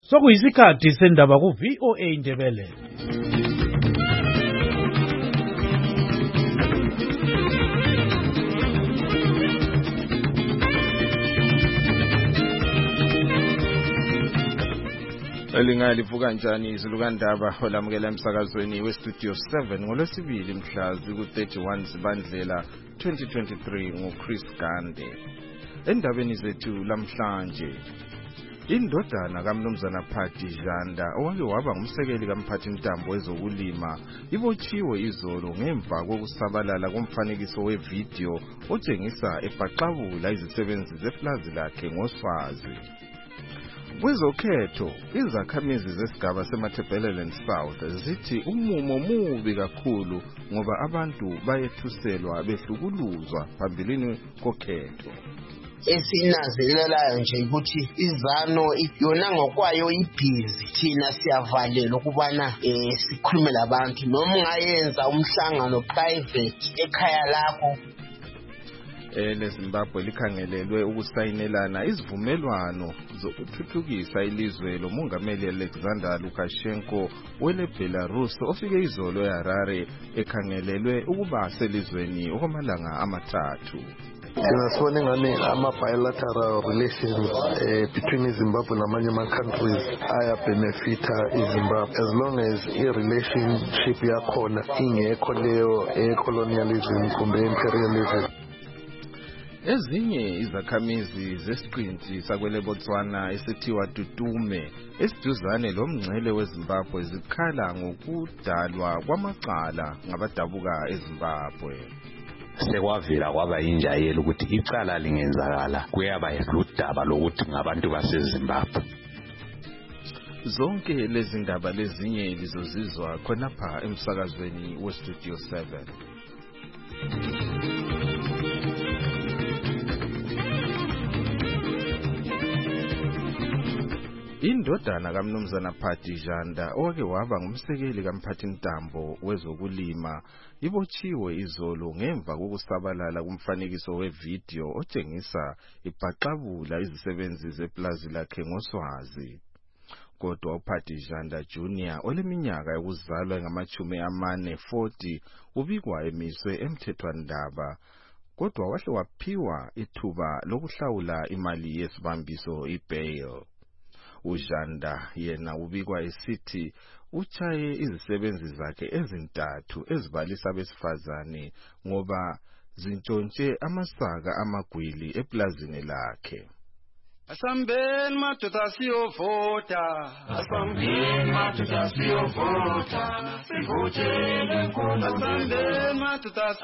Sokuyisikhathi sendaba ku-VOA Indebele. Elingalivuka njani izilukandaba olamukela emsakazweni westudio 7 ngolwesibili mhla ziku-31 Zibandlela 2023 nguChris Gande. Endabeni zethu lamhlanje, indodana kaMnumzana Phati Janda owake waba ngumsekeli kaMphathintambo wezokulima ibotshiwe izolo ngemva kokusabalala komfanekiso wevideo otshengisa ebhaqabula izisebenzi zepulazi lakhe ngoswazi. Kwezokhetho, izakhamizi zesigaba seMatabeleland South zithi umumo mubi kakhulu ngoba abantu bayethuselwa behlukuluzwa phambilini kokhetho. Esinanzelelayo nje ukuthi izano yona ngokwayo ibhizi, thina siyavalelwa ukubana sikhulume labantu noma ungayenza umhlangano private ekhaya lakho. LeZimbabwe likhangelelwe ukusayinelana izivumelwano zokuthuthukisa ilizwe lomongameli Alexander Lukashenko weleBelarus ofike izolo eHarare ekhangelelwe ukuba selizweni okwamalanga amathathu. Sinasibona ingane ama-bilateral relations between iZimbabwe namanye ama-countries aya-benefita iZimbabwe as long as i-relationship yakhona ingekho leyo colonialism kumbe imperialism. Ezinye izakhamizi zesiqinti sakwele Botswana esithiwa Tutume esiduzane lomngcele weZimbabwe zikhala ngokudalwa kwamacala ngabadabuka eZimbabwe. Sekwavela kwaba injayelo ukuthi icala lingenzakala kuyaba ludaba lokuthi ngabantu baseZimbabwe. Zonke lezi ndaba lezinye lizozizwa khonapha emsakazweni westudio 7. Indodana kaMnumzana Phati Janda owake waba ngumsekeli kaMphathintambo wezokulima ibotshiwe izolo ngemva kokusabalala kumfanekiso wevideo otshengisa ibhaqabula izisebenzi zepulazi lakhe ngoswazi. Kodwa uPhati Janda Jr. oleminyaka yokuzalwa ngama-40 ubikwa emiswe emthethwandaba, kodwa wahle waphiwa ithuba lokuhlawula imali yesibambiso ibail. uJanda yena ubikwa esithi uchaye izisebenzi zakhe ezintathu ezibalisa abesifazane ngoba zintshontshe amasaka amagwili eplazini lakhe. Asambeni madoda siyovota, asambeni madoda siyovota, sivotele nkulu. Asambeni madoda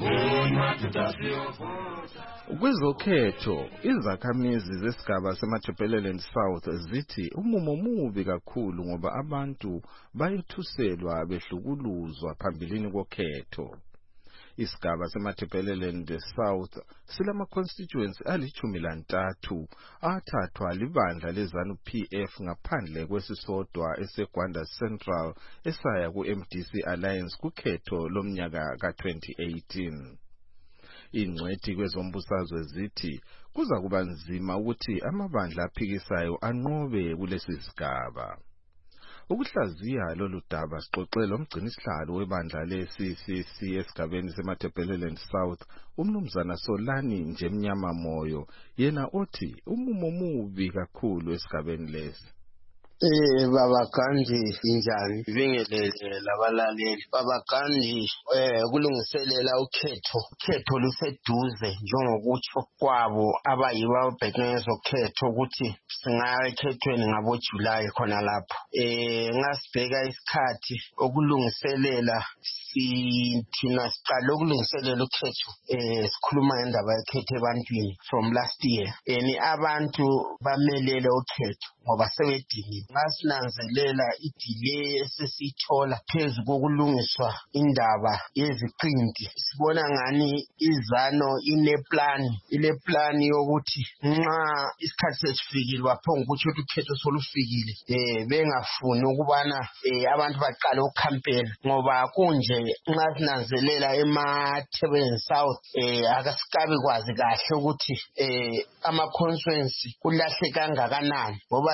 siyovota. Kwezokhetho, izakhamizi zesigaba seMatabeleland South zithi umumo mubi kakhulu ngoba abantu bayethuselwa behlukuluzwa phambilini kokhetho. Isigaba seMatabeleland South silama-constituency ali-13 athathwa libandla leZANU-PF ngaphandle kwesisodwa eseGwanda Central esaya ku-MDC Alliance kukhetho lomnyaka ka-2018. Ingcwethi kwezombusazwe zithi kuza kuba nzima ukuthi amabandla aphikisayo anqobe kulesi sigaba. Ukuhlaziya lolu daba sixoxele umgcinisihlalo webandla le-CCC esigabeni seMatabeleland South uMnumzana Solani Njemnyama Moyo, yena othi umumo mubi kakhulu esigabeni lesi. Baba Gandhi injani bingelele labalaleli. Baba Gandhi kulungiselela ukhetho luseduze njengokutsho kwabo abayibo ababhekene ngezokhetho ukuthi singaya ekhethweni ngabo-July khona lapho. Ngasibheka isikhathi okulungiselela thina siqala ukulungiselela ukhetho sikhuluma ngendaba yekhetho ebantwini from last year. Abantu bamelele ukhetho ngoba sebedinile. Ngasinanzelela idelay esesithola phezu kokulungiswa indaba yeziqinti. Sibona ngani izano ile plan yokuthi nxa isikhathi sesifikile baphonga ukuthi ukhetho solufikile bengafuni ukubana abantu baqale ukukhampela ngoba kunje nxa sinanzelela eMatabeleland South akasikabi kwazi kahle ukuthi ama-constituency kulahle kangakanani ngoba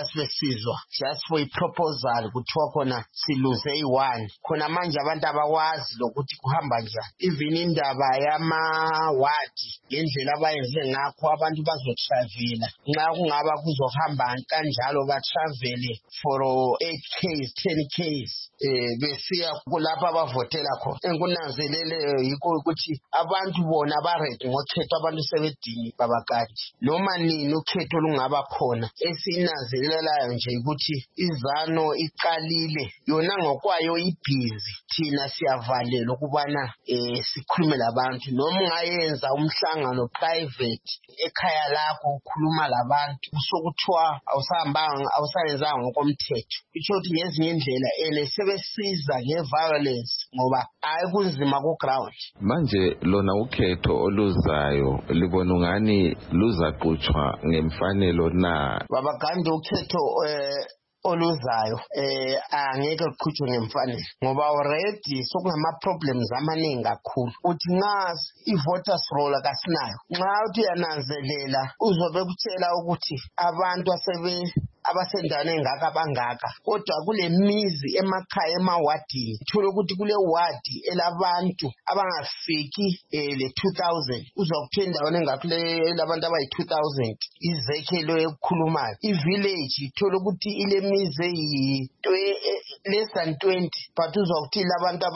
sasibesizwa just for i-proposal kuthiwa khona siluze i-1 khona manje abantu abawazi lokuthi kuhamba njani even indaba yamawadi ngendlela abayenze ngakho abantu bazotravela nxa kungaba kuzohamba kanjalo batravele for 8 Ks 10 Ks besiya kulapha abavotela khona enkunanzeleleyo yikho ukuthi abantu bona baredi ngokhetho abantu sebedini babakati noma nini ukhetho lungaba khona esinanzelelayo nje ukuthi izano iqalile yona ngokwayo ibhizi thina siyavalelwa ukubana sikhulume labantu noma ungayenza umhlangano private ekhaya lakho ukhuluma labantu usokuthiwa awusayenzanga ngokomthetho itsho ukuthi ngezinye indlela sebesiza nge-violence ngoba ayikunzima ku-ground. Manje lona ukhetho oluzayo libona ungani luzaqhutshwa ngemfanelo na? Babaganda ukhetho oluzayo angeke luqhutshwe ngemfanelo ngoba already sokungama-problems amaningi kakhulu uthi nxa i-voters roll kasinayo nxa uthi uyananzelela uzobe kutshela ukuthi abantu abasendaweni engaka bangaka kodwa kule mizi emakhaya emawadini uthola ukuthi kule wadi elabantu abangafiki le 2000 uzokuthiwa endaweni engakule labantu abayi-2000 izekhelo ekukhulumayo i-village uthola ukuthi ile mizi less than 20 but uzokuthi labantu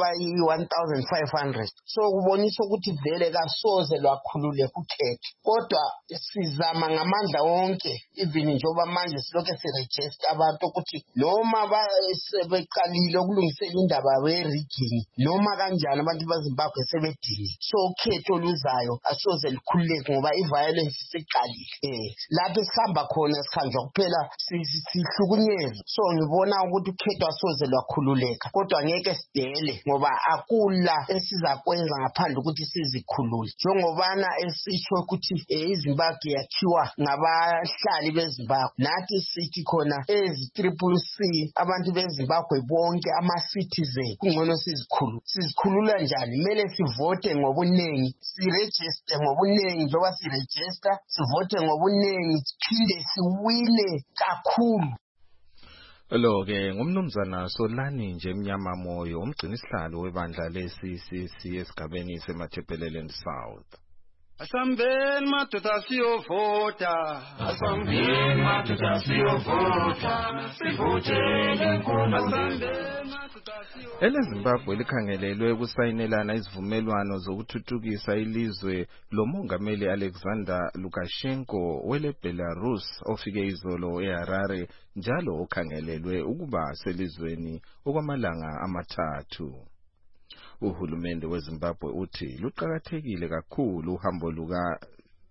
abayi-1500 so kubonisa ukuthi vele kasoze lwakhululeka ukhetho kodwa sizama ngamandla wonke even njengoba manje silokhu siregister abantu ukuthi noma sebeqalile ukulungisela indaba ye-rigging noma kanjani abantu baZimbabwe sebedini so ukhetho oluzayo asoze likhululeke ngoba i-violence isiqalile lapho esihamba khona sikhanjwa kuphela sihlukunyezwa so ngibona ukuthi ukhetho asoze lwakhululeka kodwa ngeke sidele ngoba akula esizakwenza ngaphandle ukuthi sizikhulule njengobana esitsho ukuthi iZimbabwe yakhiwa ngabahlali beZimbabwe nathi sithi khona ezi-CCC abantu beZimbabwe bonke ama-citizen kungcono sizikhulula njani kumele sivote ngobuningi siregister ngobuningi njengoba siregister sivote ngobuningi siphinde siwine kakhulu. Lo-ke ngumnumzana Solani nje Mnyama Moyo umgcini sihlalo webandla le-CCC esigabeni seMathebhelelen South. Asambeni madoda siyovota asambeni madoda siyovota sivotele nkulunkulu EleZimbabwe likhangelelwe ukusayinelana izivumelwano zokuthuthukisa ilizwe lomongameli Alexander Lukashenko wele Belarus ofike izolo eHarare njalo okhangelelwe ukuba selizweni okwamalanga amathathu. Uhulumende weZimbabwe uthi luqhakathekile kakhulu uhambo luka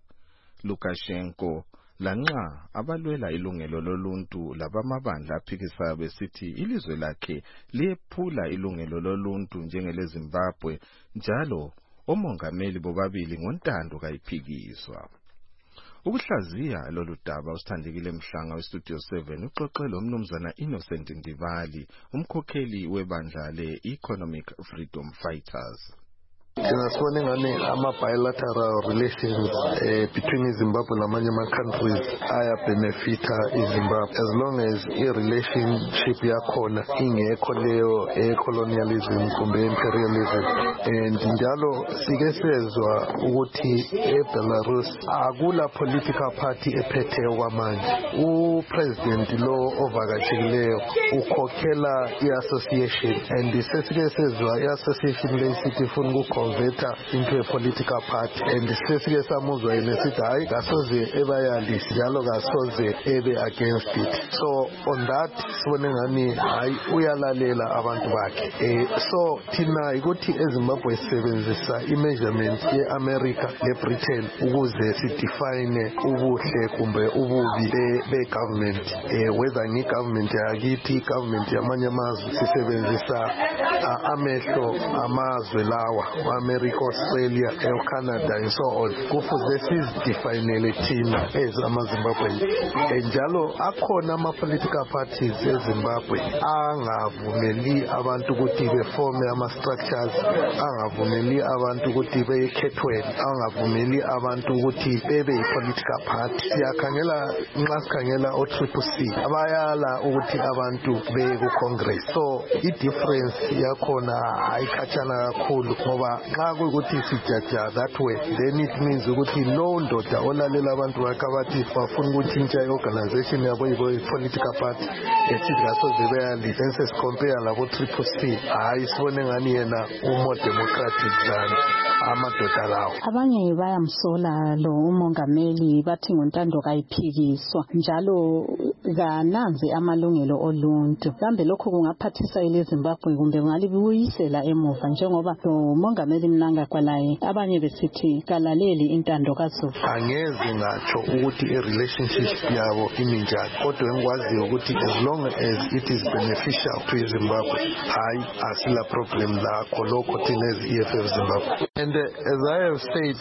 Lukashenko lanxa abalwela ilungelo loluntu labamabandla aphikisayo besithi ilizwe lakhe liyephula ilungelo loluntu njengeleZimbabwe njalo omongameli bobabili ngontando kayiphikiswa. Ukuhlaziya lolu daba usithandekile Mhlanga weStudio 7 uxoxe lo mnumzana Innocent Ndibali umkhokheli webandla le-Economic Freedom Fighters. Sibone ngani ama-bilateral relations between iZimbabwe namanye ama-countries ayabenefita iZimbabwe as long as i-relationship yakhona ingekho leyo colonialism kumbe imperialism and njalo sike sezwa ukuthi eBelarus akula political party ephethe kwamanje upresident lo ovakatshileyo ukhokhela i-association and sesike sezwa i-association le sithi ifuna ukukhonveta into a political party and sesike samuzwa enesithi hayi kasoze ebayalisi njalo kasoze ebe against it so on that sibone ngani hayi uyalalela abantu bakhe so thina ukuthi eZimbabwe sisebenzisa i-measurement ye-America ne-Britain ukuze sidefine ubuhle kumbe ububi be-government whether ngi-government yakithi i-government yamanye amazwe sisebenzisa amehlo amazwe lawa America, Australia, Canada and so on. Kufuze sizidefinele thina ezamaZimbabweans. Njalo akhona ama-political parties eZimbabwe angavumeli abantu ukuthi beforme ama-structures, angavumeli abantu ukuthi bekhethwe, angavumeli abantu ukuthi bebe yi-political party. Siyakhangela nxa sikhangela o-CCC abayala ukuthi abantu beye ku-Congress. So i-difference yakhona ayikhatshana kakhulu ngoba nxa kuyukuthi sijaja that way, then it means ukuthi lowo ndoda olalela abantu bakhe abathi bafuna ukuthintsha i-organization yabo yi-political party esithi kasoze beyali, then sesicompare labo-CCC, hayi sibone ngani yena more democratic than amadoda lawo. Abanye bayamsola lo umongameli bathi ngontando kayiphikiswa njalo kananzi amalungelo oluntu. Kambe lokho kungaphathisa iLeZimbabwe kumbe kungalibuyisela emuva njengoba lo mongameli Mnangagwa abanye besithi kalaleli intando kaZulu. Angeze ngatsho ukuthi i-relationship yabo iminjani, kodwa engikwaziyo ukuthi as long as it is beneficial to Zimbabwe, hayi asila problem lakho lokho thina as-EFF Zimbabwe. And as I have said,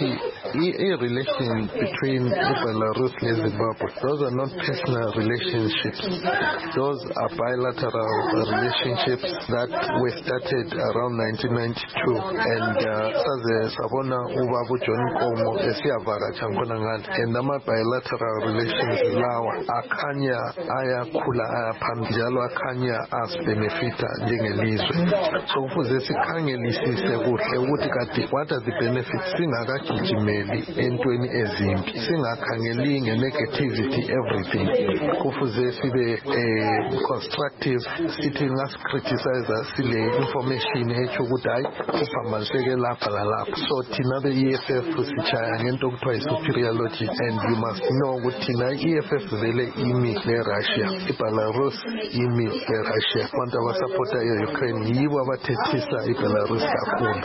a relation between Belarus and Zimbabwe, those are not personal relationships. Those are bilateral relationships that were started around 1992. And Sabona Ubabu John Komo, Esiavara Chankonangan, and Nama bilateral relations lawa, Akanya, Aya Kula, Aya Pamjalo, Akanya as benefita, Jingelizwe. So for this Kangelisi, what are the benefits? Singakagijimeli entweni ezimbi, singakhangelinge negativity everything. Kufuze sibe constructive, sithi ngasicriticize sile information ethi ukuthi hayi kuphambaniseke lapha lalapha. So thina be-EFF sichaya ngento okuthiwa superiority, and you must know ukuthi thina i-EFF vele imi ne-Russia, iBelarus imi ne-Russia. Abantu abasupporta i-Ukraine yibo abathethisa iBelarus kakhulu.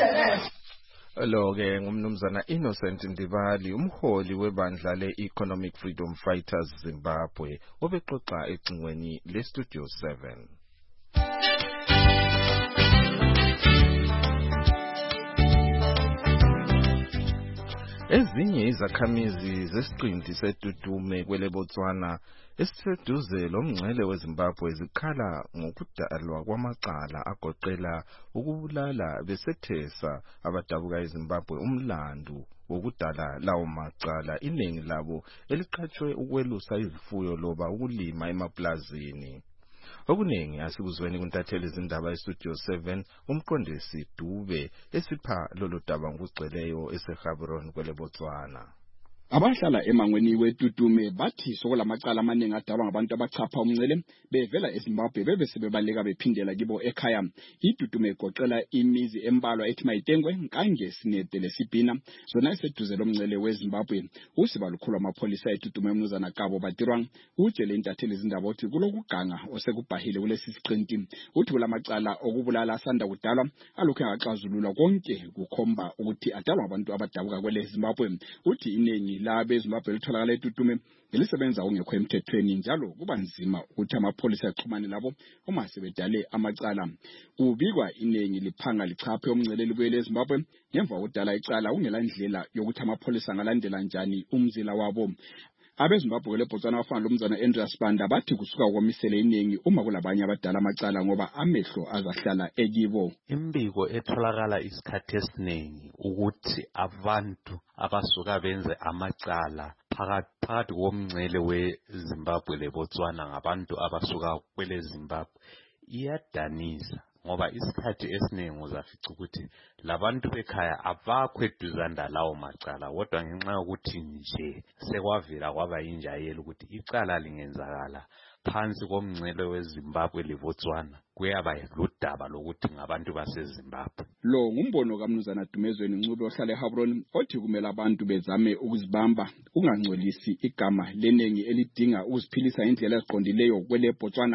Lo-ke ngumnumzana Innocent Ndibali, umholi webandla le-Economic Freedom Fighters Zimbabwe, obexoxa ecingweni le-Studio 7. Ezinye izakhamizi zesiqinti seTutume kwele Botswana esiseduze lomngcele weZimbabwe zikhala ngokudalwa kwamacala agoqela ukubulala besethesa abadabuka eZimbabwe umlandu wokudala lawo macala, iningi labo eliqhatshwe ukwelusa izifuyo loba ukulima emaplazini. Okuningi asikuzweni kuntatheli izindaba eStudio 7 umqondisi Dube esipha lolu daba ngokugcweleyo eseGaborone kwele Botswana. Abahlala emangweni weTutume bathi sokulamacala amaningi adalwa ngabantu abachapha umngcele bevela eZimbabwe bebesebebaleka bephindela kibo ekhaya. iTutume igoqela imizi embalwa ethi Mayitengwe, Nkange, Sinede leSibhina, zona eseduze lomngcele weZimbabwe. Usiba lukhulu amapholisa eTutume umnumzana Kabo Badirwang utshele intatheli izindaba ukuthi kulokuganga osekubhahile kulesi siqinti. Uthi kulamacala okubulala asanda kudalwa alokhu engaxazululwa konke kukhomba ukuthi adalwa ngabantu abadabuka kwele Zimbabwe. Uthi iningi labe Zimbabwe litholakala eTutume elisebenza ungekho emthethweni njalo kuba nzima ukuthi amapholisa axhumane labo uma sebedale amacala. Kubikwa iningi liphanga lichaphe umngcele libuyele eZimbabwe ngemva kodala icala ungelandlela yokuthi amapholisa ngalandela njani umzila wabo. AbeZimbabwe leBotswana bafana lomzana Andreas Banda bathi kusuka komisele iningi uma kulabanye abadala amacala ngoba amehlo azahlala ekibo. Imbiko etholakala isikhathi esiningi ukuthi abantu abasuka benze amacala phakathi komngcele weZimbabwe leBotswana ngabantu abasuka kwele Zimbabwe iyadanisa ngoba isikhathi esiningi uzafica ukuthi labantu bekhaya abakho eduzane lawo macala, kodwa ngenxa yokuthi nje sekwavela kwaba injayelo ukuthi icala lingenzakala phansi komngcele weZimbabwe leBotswana kuyaba ludaba lokuthi ngabantu baseZimbabwe. Lo ngumbono kaMnumzana Dumezweni Ncube ohlala eGaborone othi kumele abantu bezame ukuzibamba ungangcolisi igama lenengi elidinga ukuziphilisa indlela eziqondileyo kwele Botswana.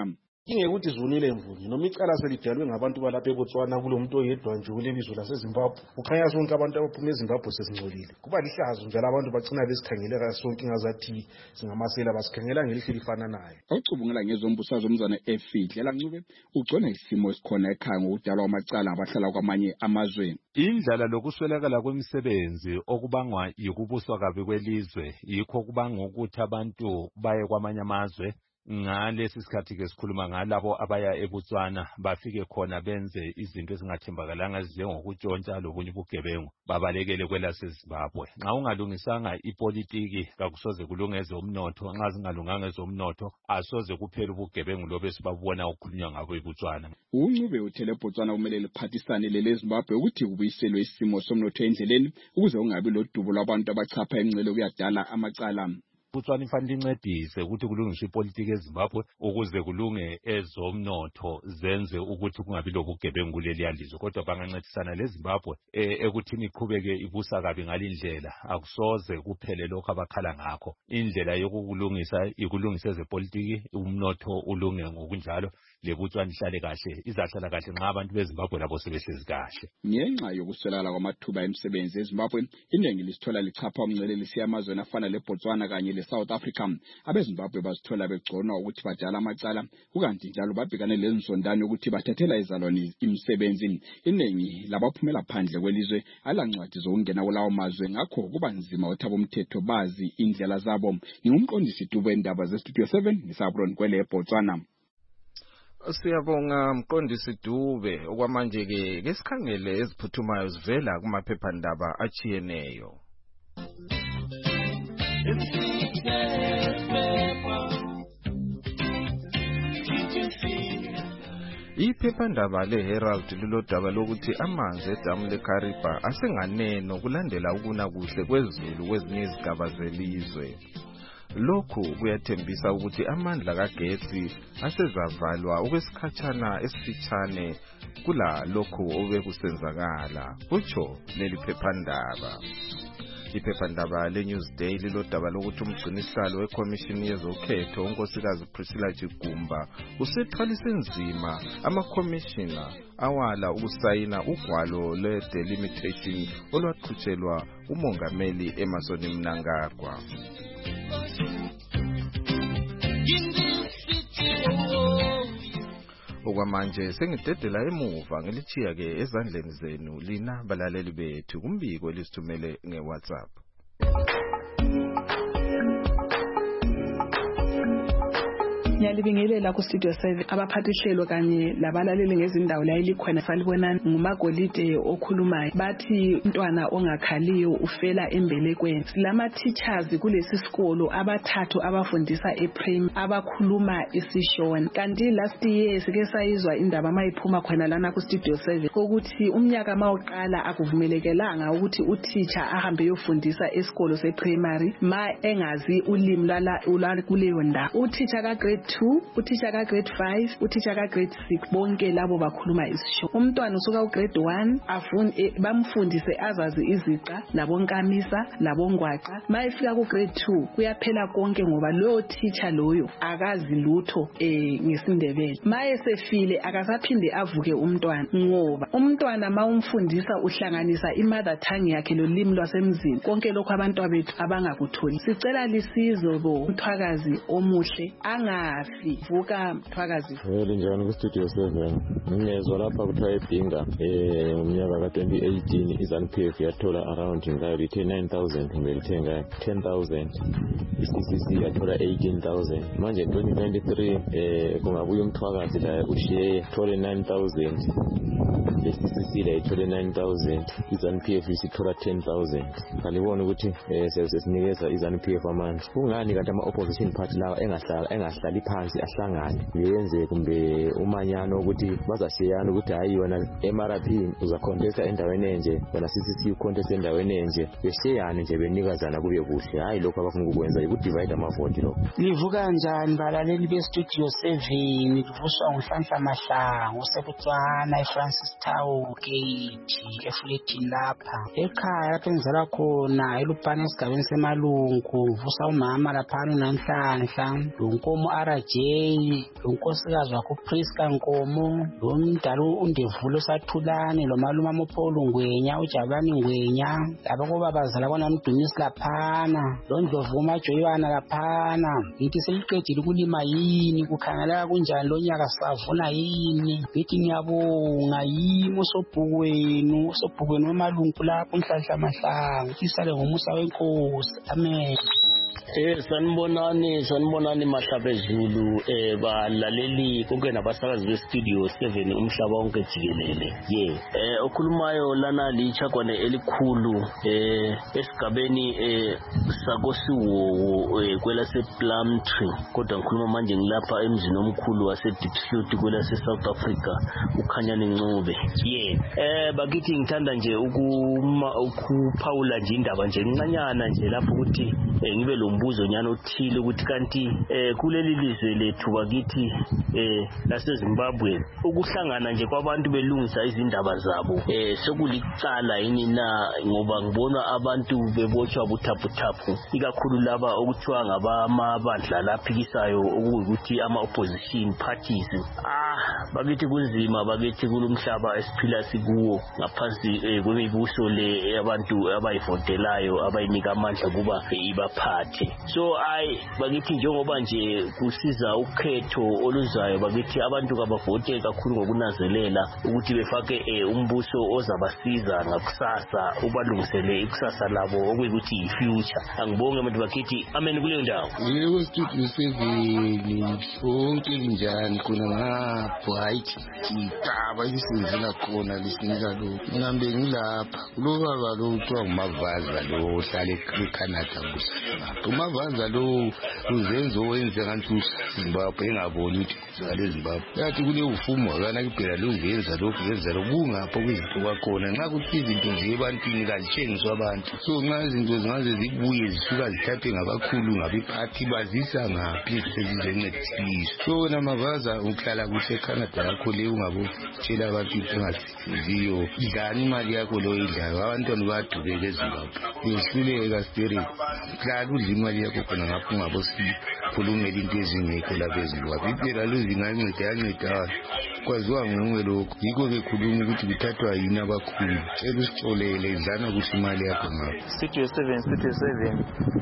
ingekuthi zivunile mvunye noma icala selidalwe ngabantu balapha eBotswana kulo muntu oyedwa nje kuleli zwe laseZimbabwe ukhanya sonke abantu abaphuma eZimbabwe sesingcolile kuba lihlazo njalo abantu bagcina besikhangeleka sonke ingazathi singamasela basikhangela ngelihle lifananayo. Ocubungela ngezombusazwe umzana Efidlela Ncube ugcona isimo esikhona ekhaya ngokudalwa amacala abahlala kwamanye amazwe. Indlala lokuswelakala kwemisebenzi okubangwa yikubuswa kabi kwelizwe yikho kubanga ukuthi abantu baye kwamanye amazwe. Ngalesi sikhathi ke sikhuluma ngalabo abaya eBotswana bafike khona benze izinto ezingathembakalanga njengokutshontsha lobunye ubugebengu babalekele kwelaseZimbabwe. Nxa ungalungisanga ipolitiki kakusoze kulungeze umnotho, nxa zingalunganga ezomnotho asoze kuphela ubugebengu lobe sibabona ukukhulunywa ngabo eBotswana. Uncube uthele eBotswana kumele liphathisane leleZimbabwe ukuthi kubuyiselwe isimo somnotho endleleni ukuze ungabi lodubo lwabantu abachapha emncele kuyadala amacala. Botswana ifanele incedise ukuthi kulungiswe ipolitiki eZimbabwe ukuze kulunge ezomnotho zenze ukuthi kungabi lobugebengu kuleli yalizwe, kodwa bangancedisana leZimbabwe ekuthini iqhubeke ibusa kabi ngalindlela akusoze kuphele lokho abakhala ngakho. Indlela yokulungisa ikulungisa ezepolitiki umnotho ulunge ngokunjalo leBotswana ihlale kahle izahlala kahle nxa abantu beZimbabwe labo sebehlezi kahle. Ngenxa yokuswelakala kwamathuba emisebenzi eZimbabwe iningi lisithola lichapha umncele lisiya amazweni afana leBotswana kanye leSouth Africa. AbeZimbabwe bazithola begconwa ukuthi badala amacala kukanti njalo babhekane lezisondane ukuthi bathathela izalwane imisebenzi. Iningi labaphumela phandle kwelizwe alancwadi zokungena kulawo mazwe ngakho kuba nzima ukuthi abomthetho bazi indlela zabo. Ngumqondisi Dube indaba zeStudio 7 ngisabron kwele eBotswana. Siyabonga mqondisi Dube. Okwamanje ke ngesikhangele eziphuthumayo zivela kumaphephandaba achiyeneyo. Iphephandaba leHerald lilodaba lokuthi amanzi edamu leKariba asenganeno kulandela ukuna kuhle kwezulu kwezinye izigaba zelizwe. Lokhu kuyathembisa ukuthi amandla kagetsi asezavalwa okwesikhatshana esifitshane kula lokhu obekusenzakala, kutsho leli phephandaba. Iphephandaba leNewsday lilodaba lokuthi umgcinisihlalo wekhomishini yezokhetho unkosikazi Priscilla Chigumba usethwalise nzima amakhomishina awala ukusayina ugwalo lwe-delimitation olwaqhutshelwa umongameli Emmerson Mnangagwa. Okwamanje sengidedela emuva ngelichiya ke ezandleni zenu lina balaleli bethu kumbiko elisithumele ngeWhatsApp. Ngiyalibingelela ku Studio 7 abaphathihlelo kanye labalaleli ngezindawo la elikhona salibonani ngumagolide okhulumayo bathi umntwana ongakhaliyo ufela embelekweni. Lama teachers kulesi sikolo abathathu abafundisa ePrim abakhuluma isiShona. Kanti last year sike sayizwa indaba mayiphuma khona lana ku Studio 7 ukuthi umnyaka mawuqala akuvumelekelanga ukuthi uteacher ahambe yofundisa esikolo seprimary ma engazi ulimi lala kuleyo ndawo. Uteacher ka grade 2, uteacher ka grade 5, uteacher ka grade 6 bonke labo bakhuluma isiShona. Umntwana usuka ku grade 1 bamfundise azazi iziqa labonkamisa labongwaqa. Mayifika ku grade 2 kuyaphela konke ngoba lo teacher loyo akazi lutho ngesindebele. Maye sefile akasaphinde avuke umntwana ngoba umntwana mawumfundisa uhlanganisa imother tongue yakhe lolimi lwasemzini konke lokho abantu abethu abangakutholi. Sicela lisizo bo Mthwakazi omuhle angafi vuka Mthwakazi. Njani ku Studio 7 ngiyezwa lapha kuthiwa eBinga umnyaka ka 2018 iZANU-PF yathola around ngayo lithe 9000 ngelithenga 10000 iCCC yathola 18000 manje 2023 kungabuya Mthwakazi la ushiye thole 9000 iCCC la ithole 9000 iZANU-PF isithola 10000 kalibona ukuthi sesinikeza iZANU-PF amandla kungani kanti ama opposition party lawa engahlali phansi ahlangane yenze kumbe umanyano ukuthi bazashiyana ukuthi hayi yona MRP uzacontesta endaweni enje yona CCC ucontesta endaweni enje beshiyane nje benikazana kube kuhle hayi lokho abafuna ukwenza ukudivide amavoti lokho. Livuka kanjani balaleli beStudio 7 livuswa nguNhlanhla Mahlangu useBotswana eFrancis Town South Gate efletini lapha ekhaya lapho engizalwa khona eLupane esigabeni semalungu vusa umama laphana uNanhlanhla lonkomo RJ lonkosikazi wakho Priska Nkomo lomdala uNdevulo Sathulane lomaluma Mopolo Ngwenya uJabulani Ngwenya labo babazala kona uMdumisi laphana loNdlovu uMajoyana laphana ngithi seliqedile ukulima yini kukhangeleka kunjani lo nyaka savuna yini bithi ngiyabonga yimo sobhukwenu wemalungu lapho Nhlanhla Mahlangu isale ngomusa wenkosi amen. Sanibonani Mahlabezulu balaleli konke nabasakazi bestudio 7 umhlaba wonke jikelele. Okhulumayo lana lichakwane elikhulu esigabeni sakosiwo kwelase Plumtree kodwa ngikhuluma manje ngilapha emzini omkhulu wase Diepsloot kwelase South Africa uKhanyani Ncube. Bakithi ngithanda nje ukuphawula nje indaba nje encanyana nje lapho ukuthi ngibe lombuzo nyana othile ukuthi kanti kuleli lizwe lethu bakithi laseZimbabwe ukuhlangana nje kwabantu belungisa izindaba zabo sekulicala yini na ngoba ngibona abantu bebotshwa buthaphuthaphu ikakhulu laba okuthiwa ngabamabandla laphikisayo ukuthi ama-opposition parties bakithi kunzima bakithi kulomhlaba esiphila sikuwo ngaphansi kwemibuso le abantu abayivotelayo abayinika amandla kuba ibaphathe. So bakithi njengoba nje kusiza ukhetho oluzayo bakithi abantu kabavote kakhulu ngokunanzelela ukuthi befake umbuso ozabasiza ngakusasa ubalungisele ikusasa labo okuyikuthi ifuture. Angibonge abantu bakithi amen kuleyo ndawo. Yebo studio 7 sonke linjani khona ngapho igaba lisenzela khona lisinika lo ngihambe ngilapha lo baba lo kuthiwa ngumavaza lo ohlala eCanada uMavanza lo uzenzo wenze kanti uZimbabwe engaboni ukuthi kuzale Zimbabwe yathi kule ufumo akana kuphela lo uzenza lokhu yenza lokungapho kwizinto kwakhona nxa kuthi izinto nje ebantwini kazitshengiswa abantu so nxa izinto zingaze zibuye zisuka zithathwe ngabakhulu ngabiphathi bazisa ngaphi sezizencediswa so namavanza uhlala kuhle eCanada yakho le ungabotshela abantu engaziyo idlani imali yakho lo idlayo abantwana badubeka eZimbabwe yehluleka steri klalo udla imali yakho khona ngapho ungabosikhulumela into ezingekho lapha eZimbabwe impela luzinganceda yanceda kwaziwa nguwe lokho yikho bekhuluma ukuthi kuthathwa yini abakhulu cela usitholele idlana kuhle imali yakho ngapho. Studio 7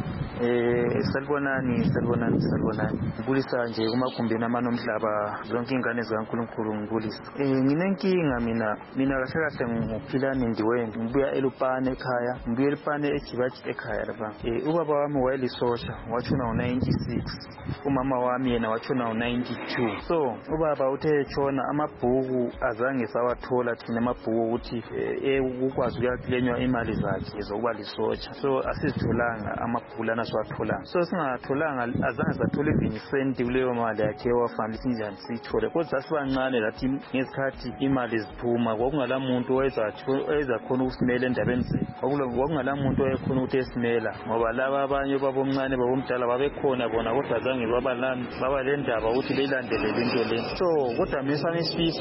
salibonani ngibulisa nje kumakhumbini amanomhlaba zonke ingane zikaNkulunkulu ngibulisa nginenkinga mina kahle ngiphilani ndiwende ngibuya eLupane ekhaya ngibuya eLupane eJibaji ekhaya lapha ubaba wami wayelisosha watshona ngo-96 umama wami yena watshona ngo-92 so ubaba uthe etshona amabhuku azange sawathola thina amabhuku ukuthi ukwazi ukuyaklenywa imali zakhe zokuba lisosha so asizitholanga amabhuku lana siwatholanga so singatholanga azange sathola even isenti kuleyo mali yakhe wafanele sinjani siyithole kodwa sasibancane lathi ngesikhathi imali ziphuma kwakungala muntu oyezakhona ukusimela endabeni zethu kwakungala muntu oyekhona ukuthi esimela ngoba laba abanye babomncane babomdala babekhona bona kodwa zange baba le ndaba ukuthi beyilandelele into le so kodwa esami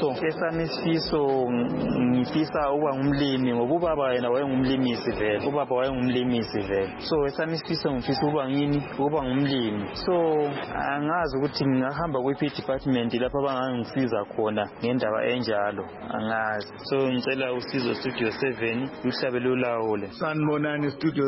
isifiso ngifisa ukuba ngumlimi ngoba ubaba yena wayengumlimisi vele so esami isifiso ngifisa ukuba ngumlimi so angazi ukuthi ngingahamba kwiphi department lapha abangangisiza khona ngendaba enjalo angazi so ngicela usizo Studio 7 uhlabe lulawule. Sanibonani Studio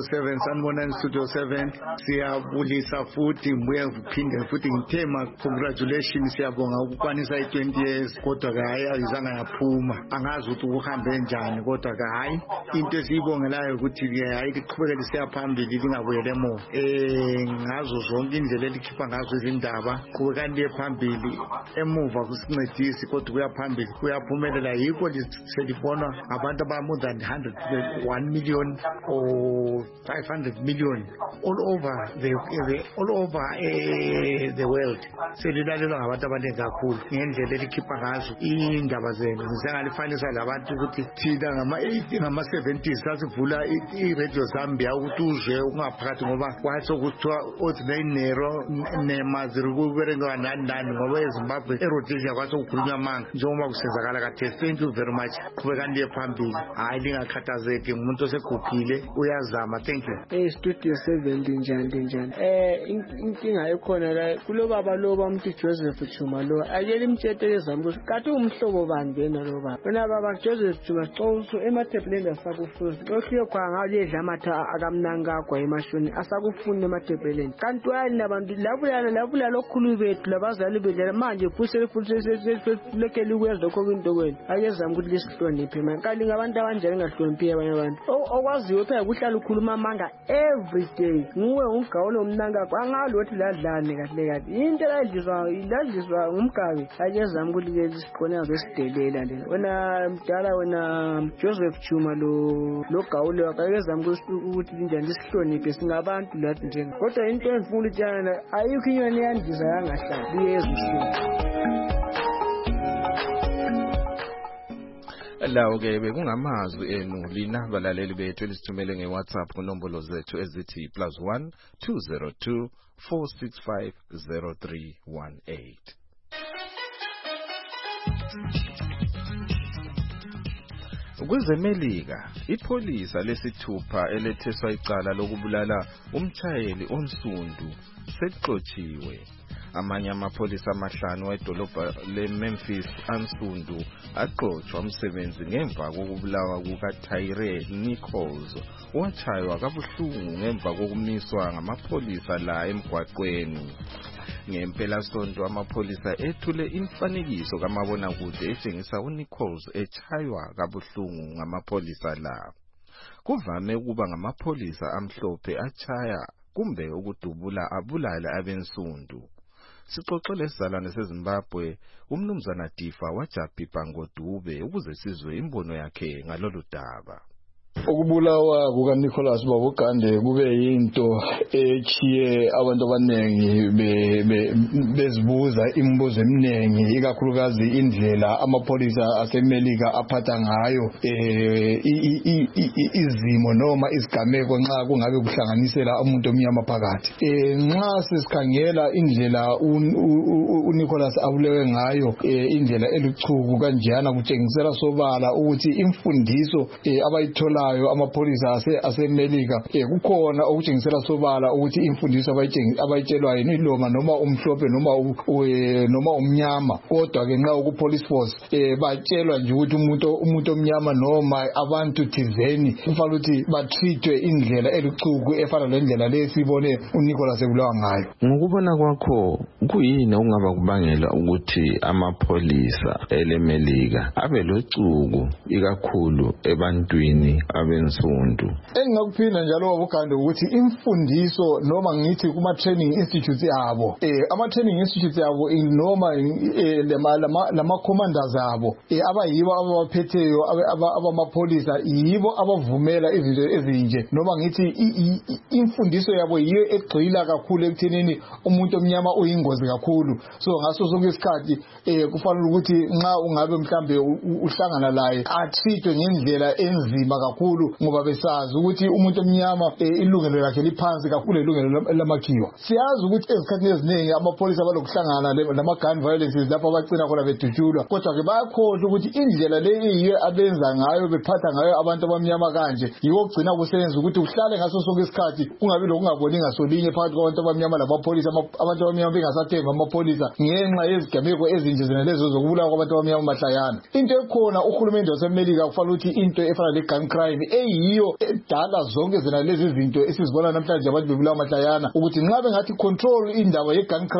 7 siyabulisa futhi ngibuye ngiphinde futhi ngithema congratulations siyabonga ukukwanisa i20 years kodwa hayi ayizange yaphuma angazi ukuthi uhambe njani kodwa hayi into esiyibongelayo ukuthi hayi liqhubekele siyaphambili lingabuyele emuva ngazo zonke indlela elikhipha ngazo izindaba qhubekani liye phambili emuva kusincedisi kodwa kuyaphambili kuyaphumelela yikho selibona abantu aba more than 1 million or 500 million all over the world selilalelwa ngabantu abaningi kakhulu ngendlela elikhipha ngazo indaba zenu. Ngizengalifanisa labantu ukuthi thina ngama-70s sasivula i-Radio Zambia ukuthi uzwe ungaphakathi ngoba kwathi okuthiwa ordinary nero nemaziri kuberekewa nani ngoba eZimbabwe eRhodesia kwathi okukhulunywa amanga njengoba kusenzakala khathesi. Thank you very much. Qhubekani liye phambili, hayi lingakhathazeki, ngumuntu oseguphile uyazama. Thank you. Studio 7 njani inkinga ekhona la kulo baba lo bamuntu Joseph Chuma lo ayeli imtsheteleza mbuzo kathi umhlobo bani bena lo baba wena baba Joseph Chuma xoso emathebuleni asakufuza lokho kwanga ledla amatha akamnanga kwa emashoni asakufuna emathebuleni kanti wayini labantu labula lokhulu bethu labazali bedlela manje futhi lokeli kwezwe konke kwenu ayezama ukuthi lesihloniphe manje kanti ngabantu abanjani ngahloniphi abanye abantu okwaziyo phela kuhlala ukhuluma amanga every day nguwe ungawolo umnanga kwangalo ukuthi ladlane kahle into ladliswa ngumgabe ayezama ukuthi lesiqona ngesidelela lena wena mdala wena Joseph Chuma lo gawule akayezama ukuthi njani lesihloniphe singabantu lathi nje kodwa into enfuna ukuthi yana ayikho inyoni yandiza yangahlali liyezishini. Lawo ke bekungamazwi enu lina balaleli bethu elisithumele ngeWhatsApp kunombolo zethu ezithi +1 202 465 0318. Kwezemelika ipolisa lesithupha eletheswa icala lokubulala umtshayeli onsundu sexotshiwe. Amanye amapholisa amahlanu edolobha leMemphis ansundu aqotshwa umsebenzi ngemva kokubulawa kukaTyree Nichols owatshaywa kabuhlungu ngemva kokumiswa ngamapholisa la emgwaqweni. Ngempela sonto amapholisa ethule imfanekiso kamabonakude etshengisa uNichols etshaywa kabuhlungu ngamapholisa la. Kuvame ukuba ngamapholisa amhlophe atshaya kumbe ukudubula abulala abensundu. Sixoxele isizalwane seZimbabwe umnumzana Difa wajabhibha ngoDube ukuze sizwe imbono yakhe ngalolu daba. Ukubulawa kukaNicholas Babugande kube yinto echiye abantu abanengi bezibuza imibuzo eminingi ikakhulukazi indlela amapholisa aseMelika aphatha ngayo izimo noma isigameko nxa kungabe kuhlanganisela umuntu omnyama phakathi. Nxa sesikhangela indlela uNicholas abulewe ngayo indlela eluchuku kanjana kutshengisela sobala ukuthi imfundiso abayithola amapholisa aseMelika kukhona okutshengisela sobala ukuthi imfundiso abayitshelwayo iloma noma umhlophe noma umnyama kodwa ke nxa ku police force batshelwa nje ukuthi umuntu omnyama noma abantu thizeni kufanele ukuthi batreatwe indlela eluchuku efana lendlela lesibone uNicholas ebulawa ngayo. Ngokubona kwakho kuyini okungaba kubangela ukuthi amapholisa eleMelika abe lochuku ikakhulu ebantwini abensundu? Engakuphinda njalo Babugande ukuthi imfundiso noma ngithi kuma training institutes yabo ama training institutes yabo noma lama commanders abo abayibo abaphetheyo abamapholisa yibo abavumela izinto ezinje noma ngithi imfundiso yabo yiyo egxila kakhulu ekuthenini umuntu omnyama uyingozi kakhulu. So ngaso sonke isikhathi kufanele ukuthi nxa ungabe mhlambe uhlangana laye athithwe ngendlela enzima kakhulu ngoba besazi ukuthi umuntu omnyama ilungelo lakhe liphansi kakhulu ilungelo lamakhiwa. Siyazi ukuthi ezikhathini eziningi amapholisa balokuhlangana lama gun violences lapho abagcina khona bedutshulwa kodwa ke bayakhohlwa ukuthi indlela le yiyo abenza ngayo bephatha ngayo abantu abamnyama kanje yiwo ogcina kusebenza ukuthi uhlale ngaso sonke isikhathi kungabi lokungaboni ngasolinye phakathi kwabantu abamnyama labapholisa. Abantu abamnyama bengasathemba amapholisa ngenxa yezigameko ezinje zenalezo zokubulawa kwabantu abamnyama mahlayana. Into ekhona uhulumende waseMelika kufanele ukuthi into efana le gun crime eyiyo edala zonke zenalezi izinto esizibona namhlanje abantu bebulawa mahlayana ukuthi nxa bengathi control indaba ye gun crime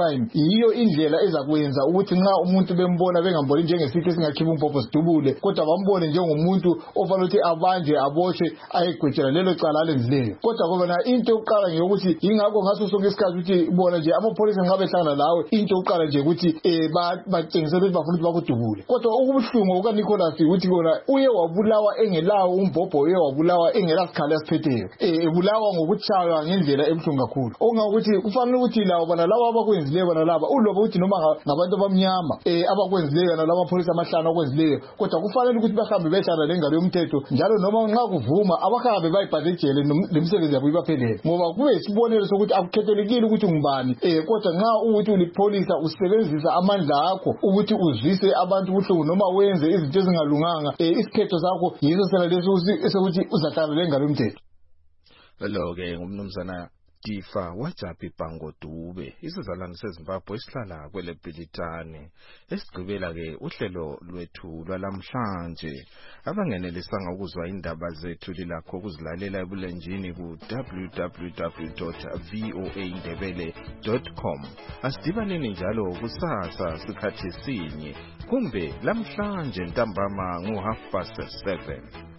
crime yiyo indlela ezakwenza ukuthi nxa umuntu bembona bengamboni njengesithi singakhipha umpopho sidubule kodwa bambone njengomuntu ofanele ukuthi abanjwe aboshwe ayegwetshela lelo cala alenzileyo kodwa kobana into yokuqala ngeyokuthi yingakho ngaso sonke isikhathi ukuthi bona nje amapholisa nxa behlangana lawe into yokuqala nje ukuthi batshengisela ukuthi bafuna ukuthi bakudubule kodwa ukubuhlungu kukaNicholas ukuthi kona uye wabulawa engelawo umbhobho uye wabulawa engela sikhali asiphetheyo ebulawa ngokutshaywa ngendlela ebuhlungu kakhulu okungakuthi kufanele ukuthi lawo bana laba abakwenzileyo bana laba uloba ukuthi noma ngabantu abamnyama abakwenzileyo nalabo amapholisa amahlanu akwenzileyo kodwa kufanele ukuthi bahambe behlala lengalo yomthetho njalo noma nxa kuvuma abahambe bayibhadejele lemisebenzi yabo ibaphelele ngoba kube isibonelo sokuthi akukhethelekile ukuthi ngubani kodwa nxa ukuthi ulipholisa usebenzisa amandla akho ukuthi uzwise abantu ubuhlungu noma wenze izinto ezingalunganga isikhetho sakho yiso sena leso esokuthi uzahlala lengalo yomthetho lo-ke ngumnumzana Tifa Wajapi Pango Dube isizalwane seZimbabwe esihlala kwele Bhilitane esigqibela-ke uhlelo lwethu lwalamhlanje abangenelisanga ukuzwa indaba zethu lilakho ukuzilalela ebulenjini ku www.voaindebele.com asidibaneni njalo kusasa sikhathi sinye kumbe lamhlanje ntambama ngo 7:30